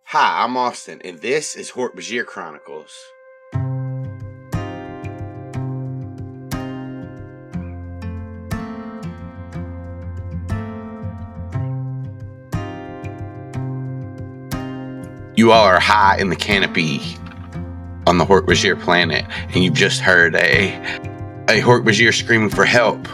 Hi, I'm Austin, and this is Hork-Bajir Chronicles. You all are high in the canopy on the Hork-Bajir planet, and you've just heard a Hork-Bajir screaming for help.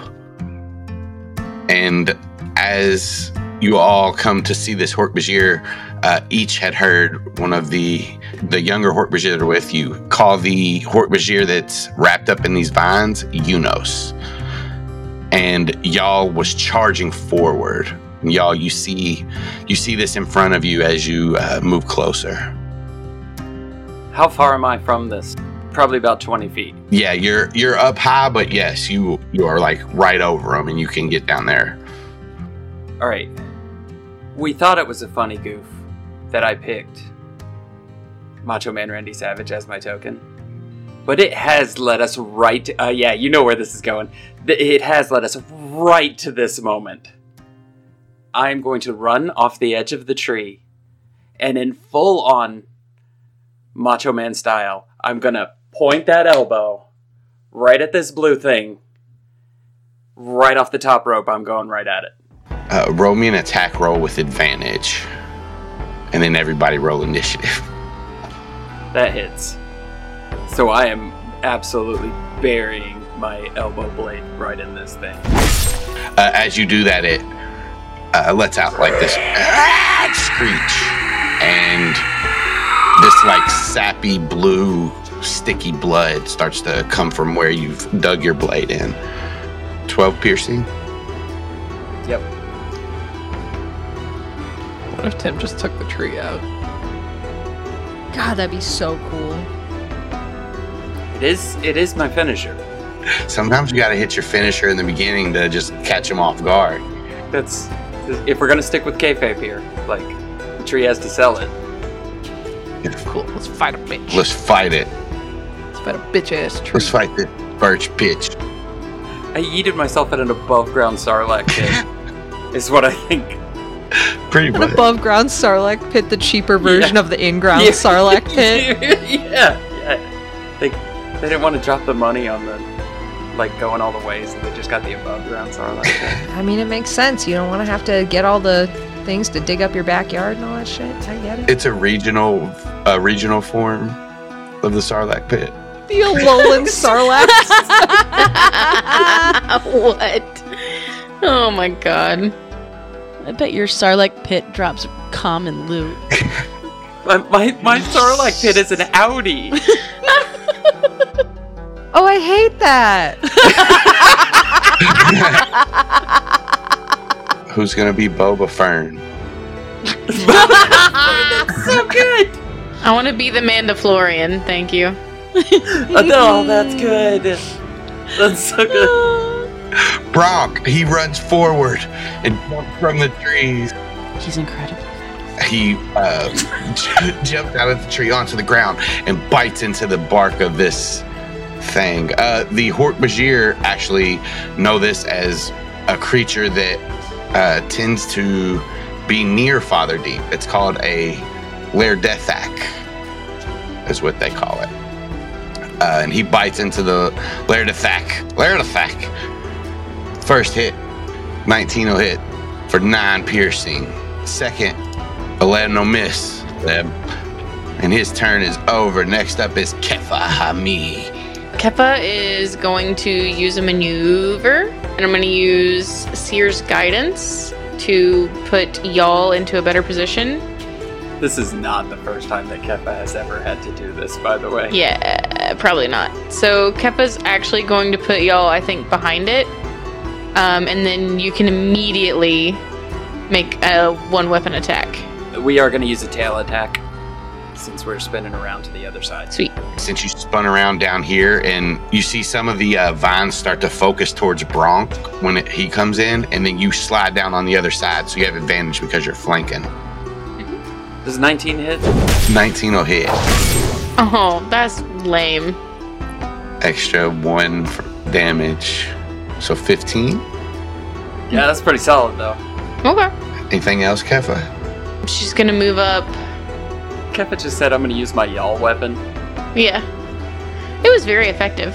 And as you all come to see this Hork-Bajir, each had heard one of the younger Hork-Bajir that are with you call the Hork-Bajir that's wrapped up in these vines Unos. And y'all was charging forward. And y'all, you see this in front of you as you move closer. How far am I from this? Probably about 20 feet. Yeah, you're up high, but yes, you are like right over them, and you can get down there. All right. We thought it was a funny goof that I picked Macho Man Randy Savage as my token. But it has led us right to, yeah, you know where this is going. It has led us right to this moment. I'm going to run off the edge of the tree, and in full-on Macho Man style, I'm going to point that elbow right at this blue thing. Right off the top rope, I'm going right at it. Roll me an attack roll with advantage. And then everybody roll initiative. That hits. So I am absolutely burying my elbow blade right in this thing. As you do that, it lets out like this screech. And this like sappy blue sticky blood starts to come from where you've dug your blade in. 12 piercing? Yep. What if Tim just took the tree out? God, that'd be so cool. It is my finisher. Sometimes you gotta hit your finisher in the beginning to just catch them off guard. That's, if we're gonna stick with kayfabe here, like, the tree has to sell it. Cool, let's fight a bitch. Let's fight it. Let's fight a bitch-ass tree. Let's fight the birch bitch. I yeeted myself at an above-ground Sarlacc pit, is what I think. Pretty An much. above ground Sarlacc pit, the cheaper version of the in-ground Sarlacc pit. yeah. They didn't want to drop the money on the, like, going all the way, so they just got the above ground Sarlacc pit. I mean, it makes sense. You don't want to have to get all the things to dig up your backyard and all that shit. I get it. It's a regional form of the Sarlacc pit. The Alolan Sarlacc. What? Oh my god. I bet your Sarlacc pit drops common loot. my Sarlacc pit is an Audi. Oh, I hate that. Who's gonna be Boba Fern? That's so good. I want to be the Mandalorian, thank you. Oh, that's good. That's so good. Bronk, he runs forward and jumps from the trees. He's incredible. He jumped out of the tree onto the ground and bites into the bark of this thing. The Hork-Bajir actually know this as a creature that tends to be near Father Deep. It's called a Lairdethak, is what they call it. And he bites into the Lairdethak. First hit, 19 will hit for 9 piercing. Second, 11 will miss. And his turn is over. Next up is Kefa Hami. Kefa is going to use a maneuver, and I'm going to use Seer's Guidance to put y'all into a better position. This is not the first time that Kefa has ever had to do this, by the way. Yeah, probably not. So Kefa's actually going to put y'all, I think, behind it. And then you can immediately make a one-weapon attack. We are going to use a tail attack since we're spinning around to the other side. Sweet. Since you spun around down here and you see some of the vines start to focus towards Bronk when he comes in, and then you slide down on the other side, so you have advantage because you're flanking. Does 19 hit? 19 will hit. Oh, that's lame. Extra 1 for damage. So 15? Yeah, that's pretty solid, though. Okay. Anything else, Kefa? She's gonna move up Keffa just said I'm going to use my y'all weapon. Yeah. It was very effective.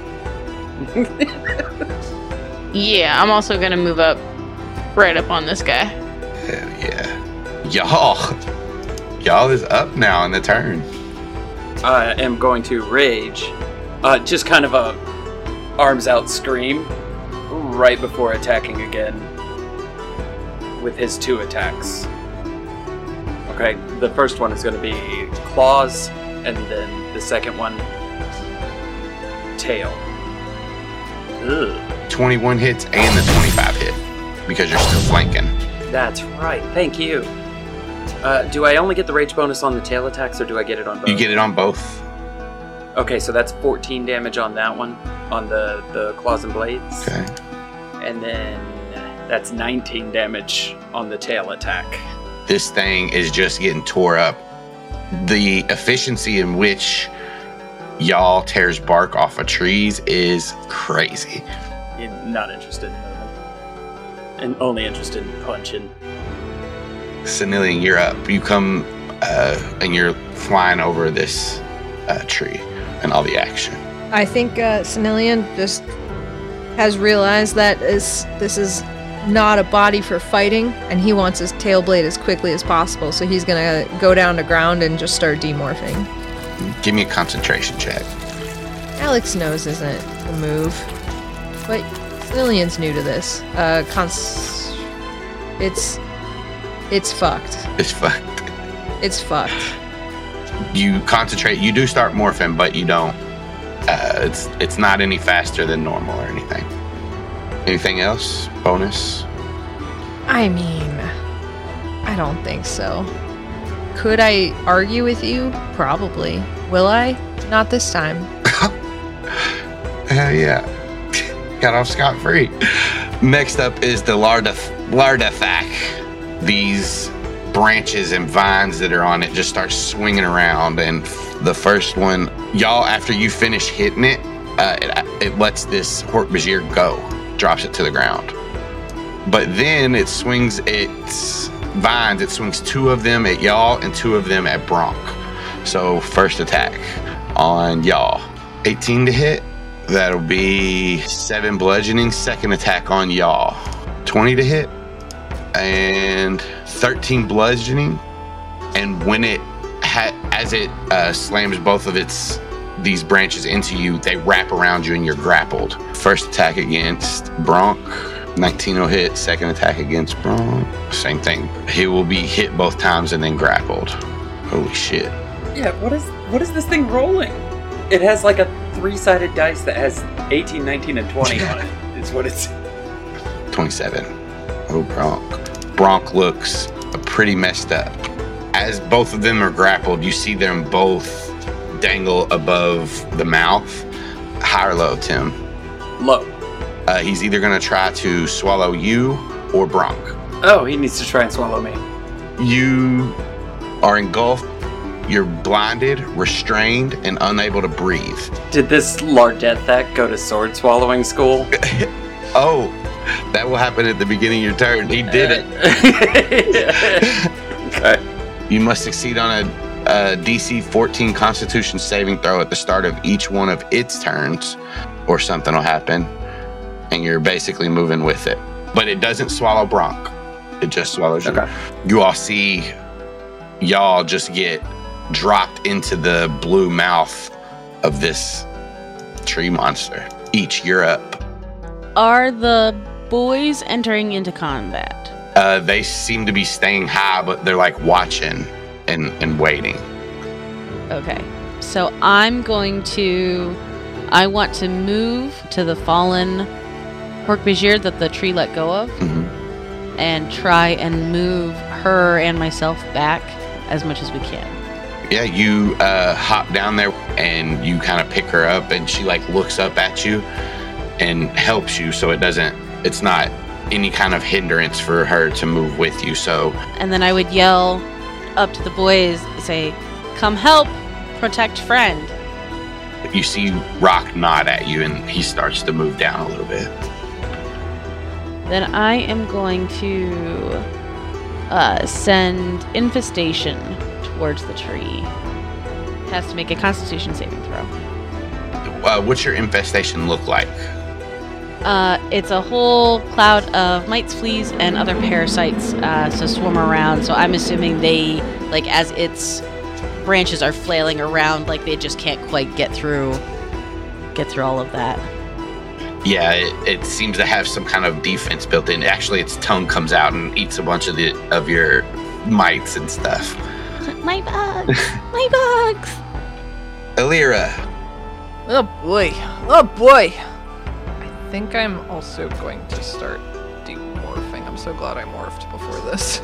Yeah, I'm also gonna move up right up on this guy. Hell yeah. Y'all is up now in the turn. I am going to rage. Just kind of a arms out scream right before attacking again with his 2 attacks. Okay, the first one is going to be claws, and then the second one, tail. Ugh. 21 hits and the 25 hit because you're still flanking. That's right, thank you. Do I only get the rage bonus on the tail attacks, or do I get it on both? You get it on both. Okay, so that's 14 damage on that one, on the claws and blades. Okay. And then that's 19 damage on the tail attack. This thing is just getting tore up. The efficiency in which y'all tears bark off of trees is crazy. You're not interested in moving. And only interested in punching. Senilian, you're up. You come and you're flying over this tree and all the action. I think Senilian just has realized that this is not a body for fighting, and he wants his tail blade as quickly as possible, so he's gonna go down to ground and just start demorphing. Give me a concentration check. Alex knows isn't a move, but Senilian's new to this. It's fucked. It's fucked. It's fucked. You concentrate. You do start morphing, but you don't. It's not any faster than normal or anything. Anything else? Bonus? I mean, I don't think so. Could I argue with you? Probably. Will I? Not this time. Hell yeah. Got off scot-free. Next up is the Lardathak. These branches and vines that are on it just start swinging around, and the first one, y'all, after you finish hitting it, it lets this Hork-Bajir go, drops it to the ground. But then it swings its vines, it swings 2 of them at y'all and 2 of them at Bronk. So first attack on y'all. 18 to hit. That'll be 7 bludgeoning. Second attack on y'all. 20 to hit. And 13 bludgeoning. And when it as it slams both of these branches into you, they wrap around you and you're grappled. First attack against Bronk. 19 will hit. Second attack against Bronk. Same thing. He will be hit both times and then grappled. Holy shit. Yeah, what is this thing rolling? It has like a 3-sided dice that has 18, 19, and 20 on it. It's what it's... 27. Oh, Bronk. Bronk looks pretty messed up. As both of them are grappled, you see them both dangle above the mouth. High or low, Tim? Low. He's either going to try to swallow you or Bronk. Oh, he needs to try and swallow me. You are engulfed. You're blinded, restrained, and unable to breathe. Did this Lardathak go to sword swallowing school? Oh, that will happen at the beginning of your turn. He did it. Okay. You must succeed on a DC 14 Constitution saving throw at the start of each one of its turns, or something will happen, and you're basically moving with it. But it doesn't swallow Bronk. It just swallows you. Okay. You all see y'all just get dropped into the blue mouth of this tree monster. Each, you're up. Are the boys entering into combat? They seem to be staying high, but they're like watching and waiting. Okay. So I want to move to the fallen Hork-Bajir that the tree let go of, and try and move her and myself back as much as we can. Yeah, you hop down there and you kind of pick her up, and she like looks up at you and helps you, so it's not any kind of hindrance for her to move with you. So, and then I would yell up to the boys, say, "Come help, protect friend." You see Rock nod at you, and he starts to move down a little bit. Then I am going to send Infestation towards the tree. Has to make a Constitution saving throw. What's your infestation look like? It's a whole cloud of mites, fleas, and other parasites, so swarm around. So I'm assuming they, like, as its branches are flailing around, like they just can't quite get through all of that. Yeah, it seems to have some kind of defense built in. Actually, its tongue comes out and eats a bunch of your mites and stuff. My bugs! My bugs! Alira. Oh boy. Oh boy. I think I'm also going to start demorphing. I'm so glad I morphed before this.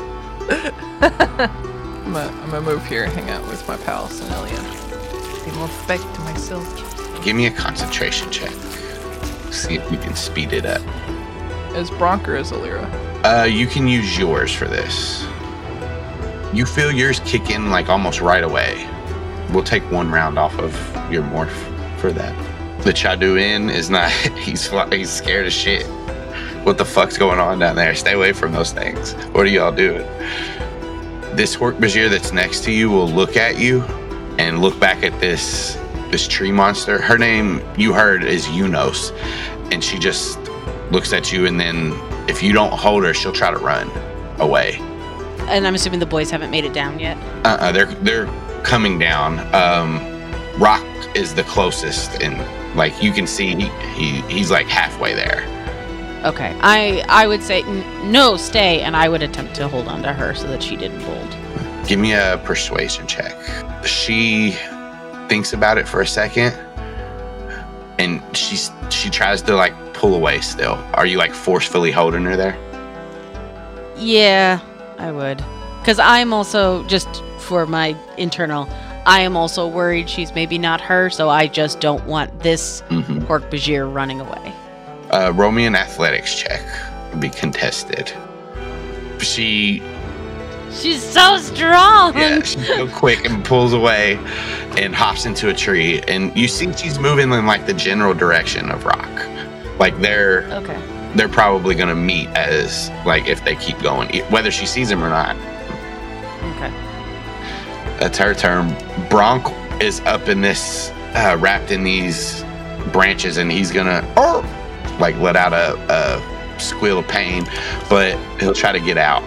I'm gonna move here and hang out with my pal, Senelian. Demorph back to myself. Give me a concentration check. See if you can speed it up. Is Bronk or is Alira? You can use yours for this. You feel yours kick in like almost right away. We'll take 1 round off of your morph for that. The Chaduin is not. He's scared as shit. What the fuck's going on down there? Stay away from those things. What are y'all doing? This Hork-Bajir that's next to you will look at you and look back at this tree monster. Her name, you heard, is Unos. And she just looks at you, and then if you don't hold her, she'll try to run away. And I'm assuming the boys haven't made it down yet? They're coming down. Rock is the closest, and like you can see he's like halfway there. Okay. I would say, no, stay, and I would attempt to hold on to her so that she didn't bolt. Give me a persuasion check. She thinks about it for a second, and she tries to like pull away still. Are you like forcefully holding her there? Yeah, I would. Because I'm also, just for my internal, I am also worried she's maybe not her, so I just don't want this Hork-Bajir running away. Roll me an athletics check. Be contested. She's so strong! Yeah, she's so quick and pulls away and hops into a tree. And you see she's moving in like the general direction of Rock. Like they're probably going to meet as like if they keep going, whether she sees him or not. Okay. That's her turn. Bronk is up in this, wrapped in these branches, and he's gonna like let out a squeal of pain, but he'll try to get out.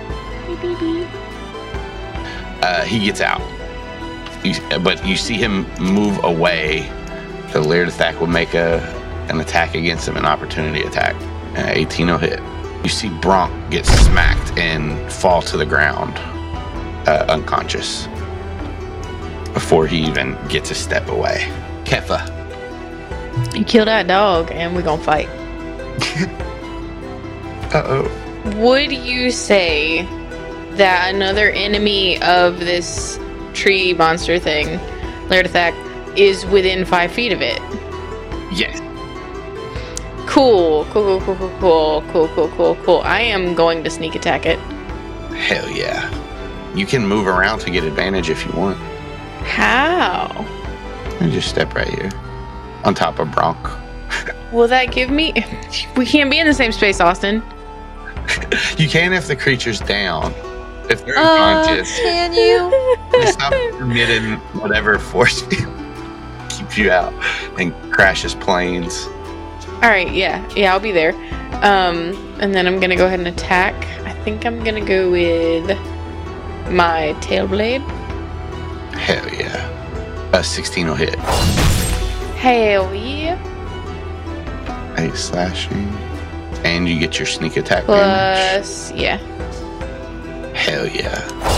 He gets out, but you see him move away. The Laird attack will make an attack against him, an opportunity attack. 18 will hit. You see Bronk get smacked and fall to the ground, unconscious, before he even gets a step away. Keffa. You kill that dog and we're gonna fight. Uh-oh. Would you say that another enemy of this tree monster thing, Lairdathak, is within 5 feet of it? Yes. Cool. I am going to sneak attack it. Hell yeah. You can move around to get advantage if you want. How? And just step right here. On top of Bronk. Will that give me... We can't be in the same space, Austin. You can if the creature's down. If they're unconscious. Can you? Stop permitting whatever force keeps you out and crashes planes. Alright, yeah, I'll be there. And then I'm gonna go ahead and attack. I think I'm gonna go with my tail blade. Hell yeah. 16 will hit. Hell yeah. 8 slashing. And you get your sneak attack damage. Plus, yeah. Hell yeah.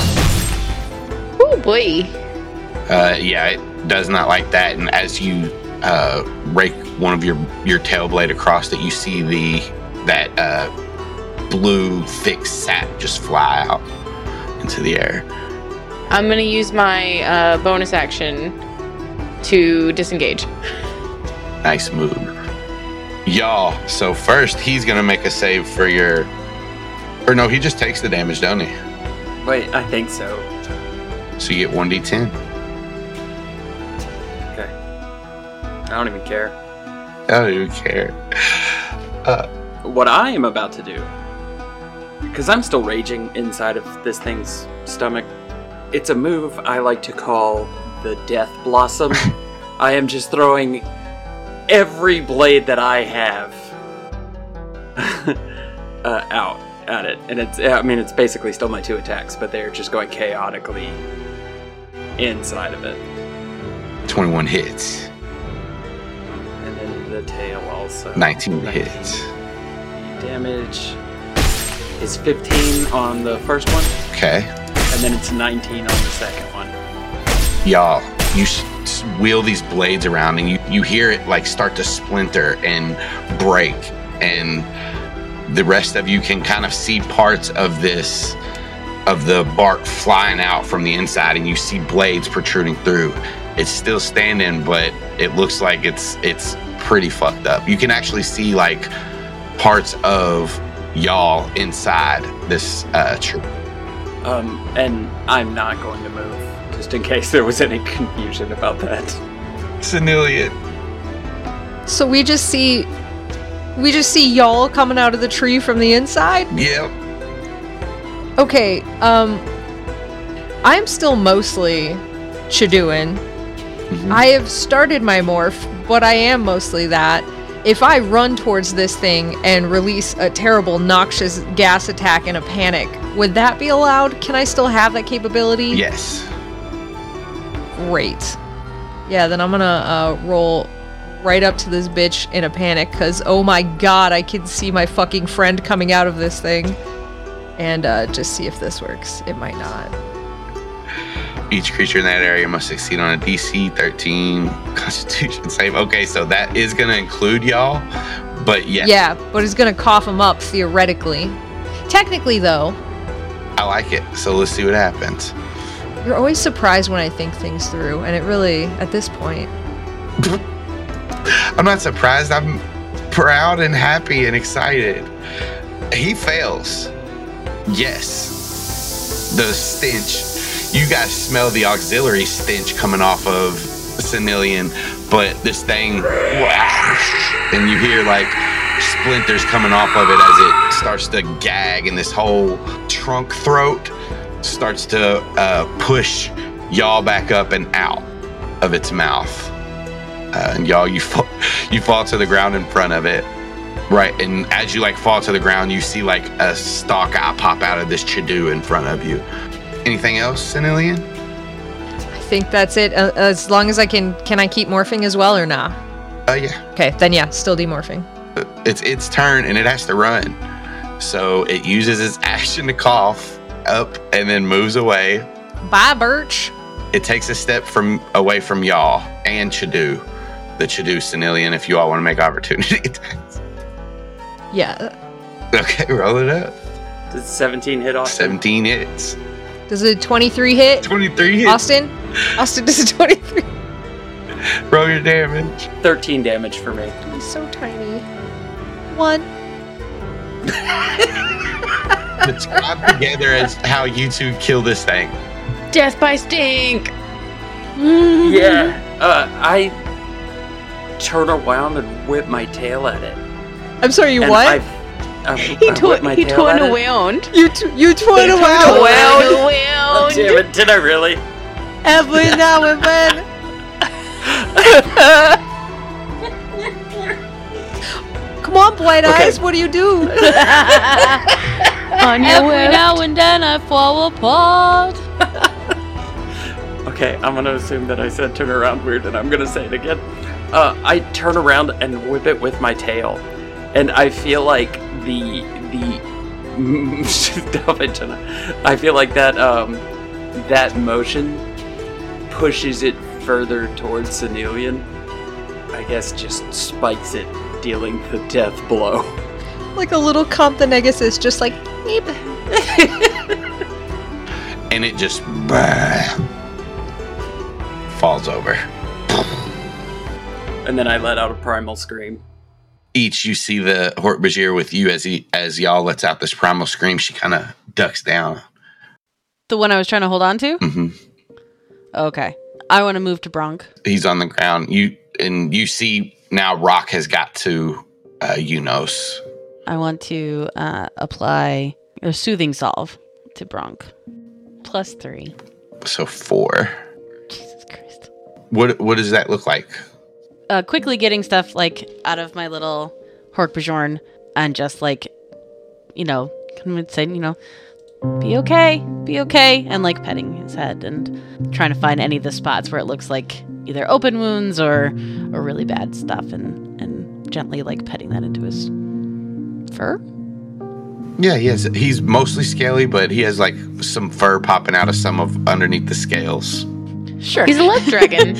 Oh boy. Yeah, it does not like that. And as you rake one of your tail blade across it, you see that blue thick sap just fly out into the air. I'm gonna use my bonus action to disengage. Nice move. Y'all, so first he's gonna make a save for your... Or no, he just takes the damage, don't he? Wait, I think so. So you get 1d10. Okay. I don't even care. I don't even care. What I am about to do, because I'm still raging inside of this thing's stomach, it's a move I like to call the Death Blossom. I am just throwing every blade that I have out at it. And it's basically still my 2 attacks, but they're just going chaotically inside of it. 21 hits. And then the tail also. 19 hits. Damage is 15 on the first one, Okay. and then it's 19 on the second one. Y'all, you wheel these blades around and you hear it like start to splinter and break, and the rest of you can kind of see parts of the bark flying out from the inside, and you see blades protruding through. It's still standing, but it looks like it's pretty fucked up. You can actually see like parts of y'all inside this tree. And I'm not going to move, just in case there was any confusion about that. Senilian. So we just see y'all coming out of the tree from the inside? Yep. Okay, I'm still mostly Chiduin. Mhm. I have started my morph, but I am mostly that. If I run towards this thing and release a terrible noxious gas attack in a panic, would that be allowed? Can I still have that capability? Yes. Great. Yeah, then I'm gonna roll right up to this bitch in a panic, because oh my god, I can see my fucking friend coming out of this thing. And just see if this works. It might not. Each creature in that area must succeed on a DC 13 Constitution save. Okay, so that is going to include y'all, but yes. Yeah, but it's gonna cough him up, theoretically. Technically, though, I like it. So let's see what happens. you're always surprised when I think things through, and it really, at this point... I'm not surprised. I'm proud and happy and excited. He fails. Yes. The stench. You guys smell the auxiliary stench coming off of Senilian, but this thing, and you hear like splinters coming off of it as it starts to gag, and this whole trunk throat starts to push y'all back up and out of its mouth. And y'all, you fall to the ground in front of it. Right, and as you like fall to the ground, you see like a stalk eye pop out of this Chidu in front of you. Anything else, Senilian? I think that's it. As long as I can I keep morphing as well or not? Yeah. Okay, then yeah, still demorphing. It's its turn and it has to run. So it uses its action to cough up and then moves away. Bye, Birch. It takes a step away from y'all and Chidu. The Chidu Senilian, if you all want to make opportunity attacks. Yeah. Okay, roll it up. Does 17 hit Austin? 17 hits. Does a 23 hit? 23 hits. Austin, does a 23? Roll your damage. 13 damage for me. He's so tiny. 1. Describe together as how you two kill this thing. Death by stink. Yeah. I turn around and whip my tail at it. I'm sorry, you And what? He whip my tail twirled at it. around. You twirl around. Oh, damn it, did I really? Every now and then. Come on, Bright Okay. Eyes, what do you do? On your Every way. now and then I fall apart. Okay, I'm gonna assume that I said turn around weird, and I'm gonna say it again. I turn around and whip it with my tail, and I feel like stop it, Jenna. I feel like that motion pushes it further towards Senilian. I guess just spikes it, dealing the death blow. Like a little Comptonegasis, just like, beep. And it just falls over. And then I let out a primal scream. Each you see the Hork-Bajir with you as y'all lets out this primal scream. She kind of ducks down. The one I was trying to hold on to? Hmm. Okay. I want to move to Bronk. He's on the ground. You see now Rock has got to Unos. I want to apply a soothing salve to Bronk. +3. So 4. Jesus Christ. What does that look like? Quickly getting stuff like out of my little Hork-Bajorn and just like, kind of saying, be okay, and like petting his head and trying to find any of the spots where it looks like either open wounds or really bad stuff and gently like petting that into his fur. Yeah, he's mostly scaly, but he has like some fur popping out of some of underneath the scales. Sure. He's a love dragon.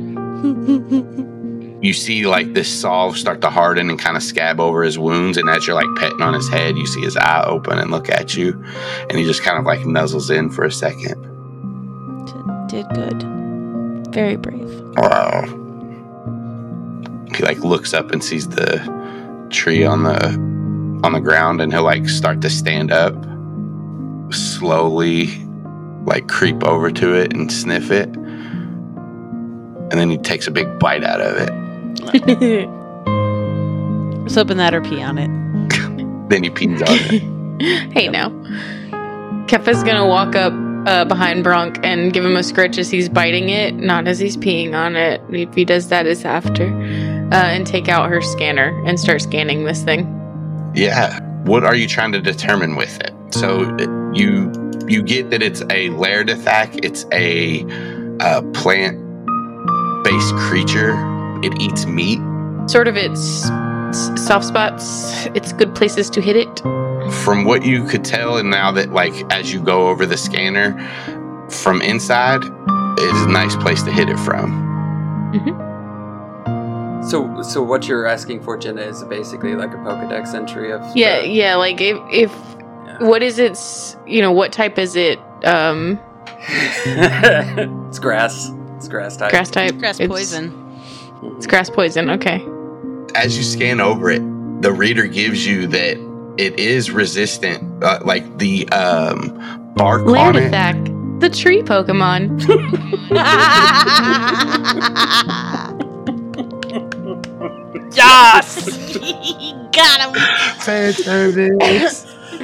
You see like this salve start to harden and kind of scab over his wounds, and as you're like petting on his head, you see his eye open and look at you, and he just kind of like nuzzles in for a second. Did good. Very brave. Wow. He like looks up and sees the tree on the ground, and he'll like start to stand up, slowly like creep over to it and sniff it, and then he takes a big bite out of it. I was hoping that or pee on it. Then he pees on it. Hey now. Keffa's gonna walk up behind Bronk and give him a scritch as he's biting it, not as he's peeing on it. If he does that, it's after. And take out her scanner and start scanning this thing. Yeah. What are you trying to determine with it? So you get that it's a Laerdithak. It's a plant-based creature. It eats meat. Sort of its soft spots, its good places to hit it. From what you could tell, and now that like as you go over the scanner, from inside is a nice place to hit it from. Mm-hmm. So what you're asking for, Jenna, is basically like a Pokedex entry of Yeah, like if what is its, what type is it? It's grass. It's grass type. Grass type. Grass poison. It's grass poison. Okay. As you scan over it, the reader gives you that it is resistant, like the bark on it. Laerdithak, the tree Pokemon. Yes! Got him! Fan service.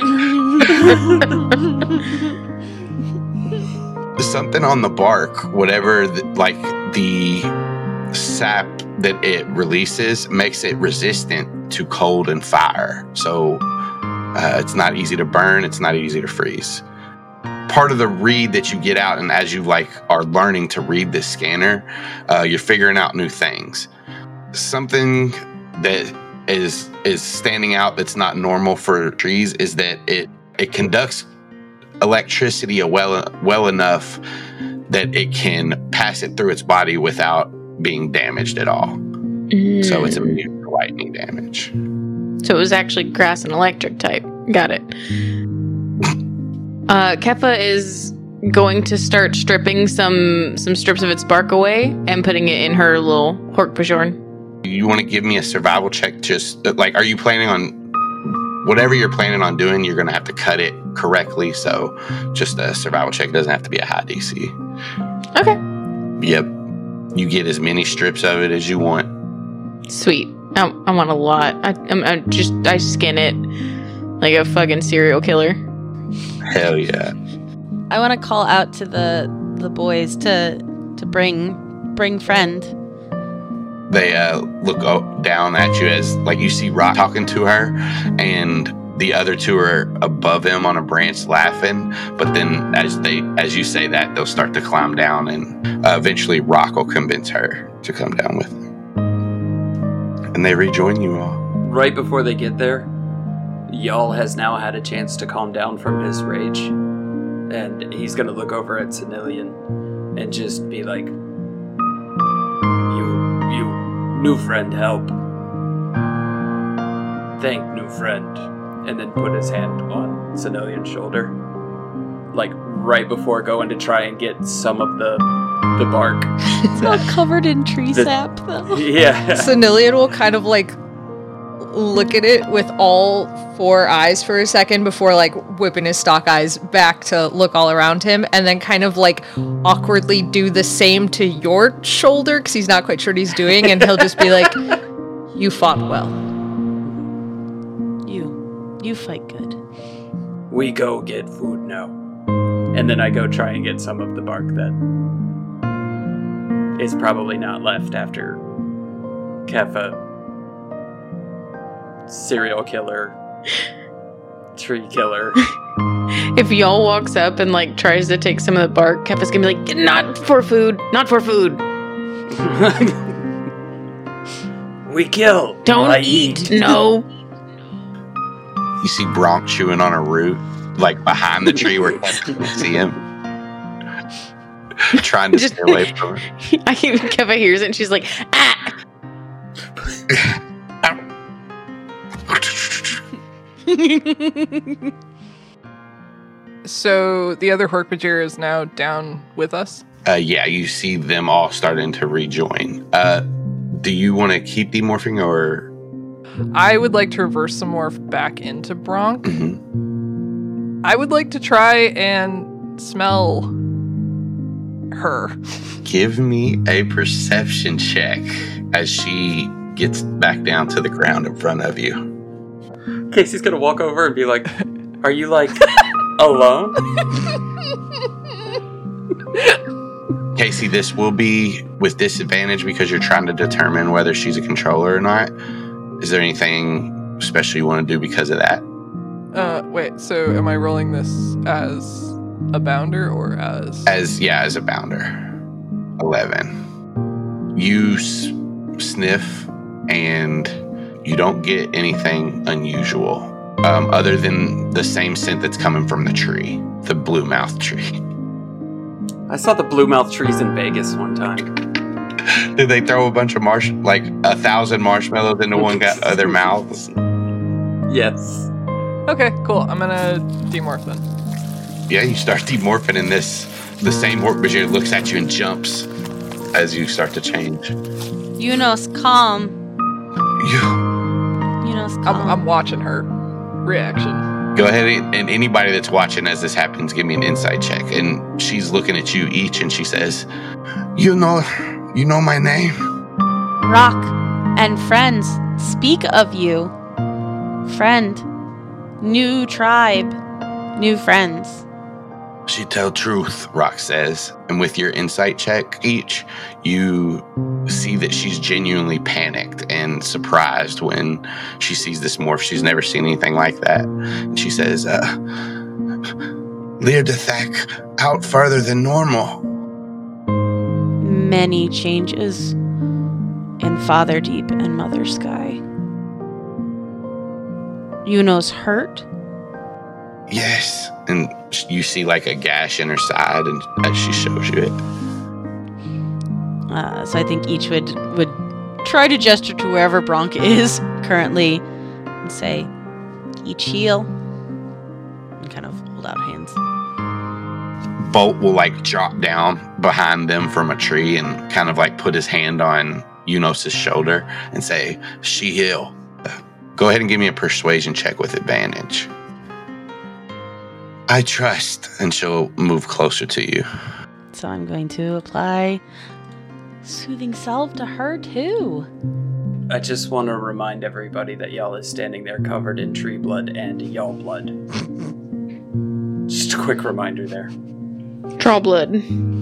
Something on the bark, whatever, the sap that it releases makes it resistant to cold and fire. So it's not easy to burn. It's not easy to freeze. Part of the read that you get out, and as you are learning to read this scanner, you're figuring out new things. Something that is standing out that's not normal for trees is that it conducts electricity well enough that it can pass it through its body without being damaged at all. So it's immune to lightning damage. So it was actually grass and electric type. Got it. Keffa is going to start stripping some strips of its bark away and putting it in her little Hork-Bajorn. You want to give me a survival check? Just are you planning on whatever you're planning on doing? You're going to have to cut it correctly. So just a survival check. It doesn't have to be a high DC. Okay. Yep. You get as many strips of it as you want. Sweet. I want a lot. I skin it like a fucking serial killer. Hell yeah. I want to call out to the boys to bring friend. They look down at you as you see Rock talking to her, and the other two are above him on a branch laughing. But then as you say that, they'll start to climb down, and eventually Rock will convince her to come down with them. And they rejoin you all. Right before they get there, Y'all has now had a chance to calm down from his rage. And he's going to look over at Senilian and just be like, You new friend, help. Thank new friend. And then put his hand on Senilian's shoulder. Right before going to try and get some of the bark. It's all covered in tree sap, though. Yeah. Senilian will kind of look at it with all four eyes for a second before whipping his stock eyes back to look all around him, and then kind of awkwardly do the same to your shoulder because he's not quite sure what he's doing, and he'll just be like, you fought well. You fight good. We go get food now. And then I go try and get some of the bark that is probably not left after Keffa, serial killer, tree killer. If y'all walks up and like tries to take some of the bark, Keffa's gonna be like, not for food, not for food. We kill. Don't I eat. No. You see Bronk chewing on a root, like behind the tree where Keffa can see him. Trying to stay away from her. Keffa hears it and she's like, ah! So the other Hork-Bajir is now down with us? Yeah, you see them all starting to rejoin. Do you want to keep demorphing or? I would like to reverse some morph back into Bronk. Mm-hmm. I would like to try and smell her. Give me a perception check as she gets back down to the ground in front of you. Casey's gonna walk over and be like, are you like alone? Casey, this will be with disadvantage because you're trying to determine whether she's a controller or not. Is there anything special you want to do because of that? Wait, so am I rolling this as a bounder or as... As a bounder. 11. You sniff and you don't get anything unusual other than the same scent that's coming from the tree, the blue mouth tree. I saw the blue mouth trees in Vegas one time. Did they throw a bunch of 1,000 marshmallows into one other mouths? Yes. Okay, cool. I'm gonna demorph then. Yeah, you start demorphing in this. The same Hork-Bajir looks at you and jumps as you start to change. Yunos, calm. You Yunos, calm. I'm watching her reaction. go ahead and anybody that's watching as this happens, give me an insight check. And she's looking at you each, and she says, "You know my name." Rock and friends speak of you. Friend, new tribe, new friends. She tell truth, Rock says. And with your insight check each, you see that she's genuinely panicked and surprised when she sees this morph. She's never seen anything like that. And she says, Leardathak out farther than normal. Many changes in Father Deep and Mother Sky. Yuno's hurt? Yes. And you see like a gash in her side, and as she shows you it. So I think each would try to gesture to wherever Bronk is currently and say, each heal, and kind of hold out hands. Bolt will like drop down behind them from a tree and kind of like put his hand on Yunos' shoulder and say, "She heal." Go ahead and give me a persuasion check with advantage. I trust, and she'll move closer to you. So I'm going to apply soothing salve to her too. I just want to remind everybody that y'all is standing there covered in tree blood and y'all blood. Just a quick reminder there. Draw blood.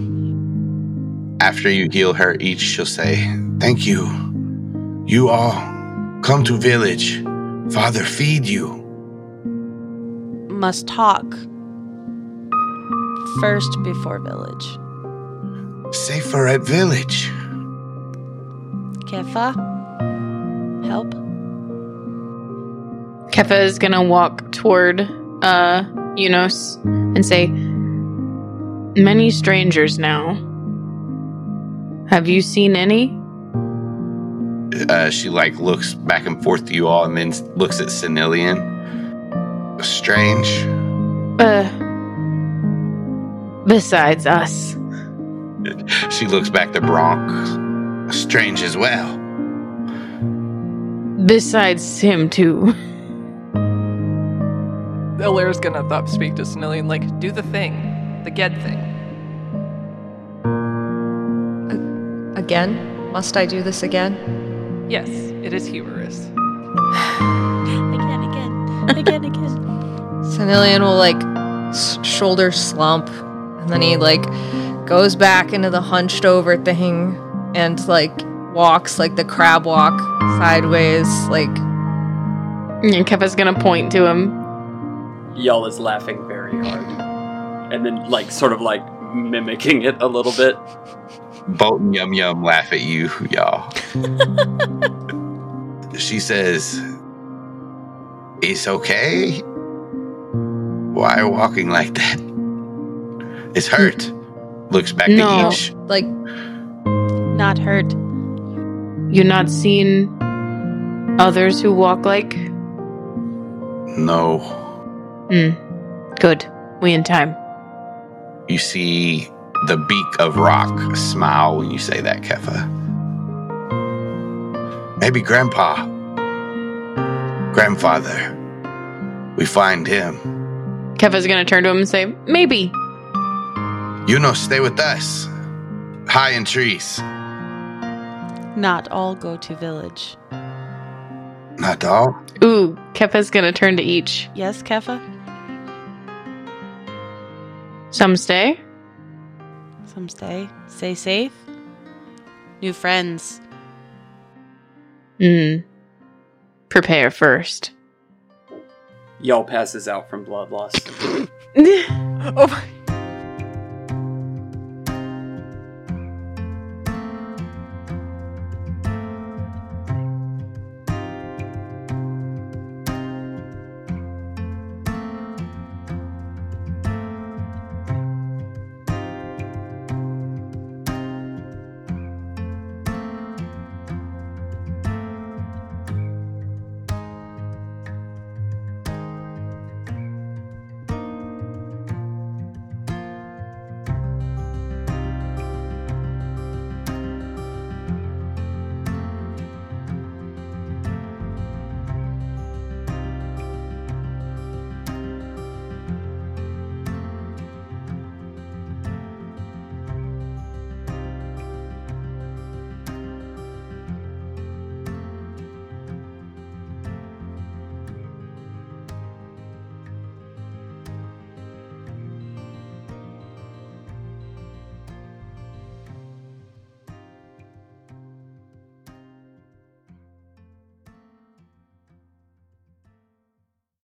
After you heal her each, she'll say, "Thank you. You all come to village. Father feed you." Must talk first before village. Safer at village. Kefa, help. Kefa is gonna walk toward Yunos and say, "Many strangers now. Have you seen any?" She like looks back and forth to you all and then looks at Senilian. Strange. Besides us. She looks back to Bronk. Strange as well. Besides him too. Illyra's gonna speak to Senilian, like, do the thing. The Ged thing. Again? Must I do this again? Yes, it is humorous. Again. Senilian will, shoulders slump, and then he like goes back into the hunched over thing and like walks like the crab walk sideways, like. And Keffa's gonna point to him. Y'all is laughing very hard. And then, like, sort of like mimicking it a little bit. Boat and Yum Yum laugh at you, y'all. She says, "It's okay? Why are you walking like that? It's hurt." Looks back No. to each. Like, Not hurt. You not seen others who walk like? No. Good. We in time. You see the beak of rock smile when you say that, Keffa. Maybe Grandpa. Grandfather. We find him. Keffa's gonna turn to him and say, maybe. You know, stay with us. High in trees. Not all go to village. Not all. Ooh, Keffa's gonna turn to each. Yes, Keffa? Some stay. Some stay. Stay safe. New friends. Prepare first. Y'all passes out from blood loss. oh my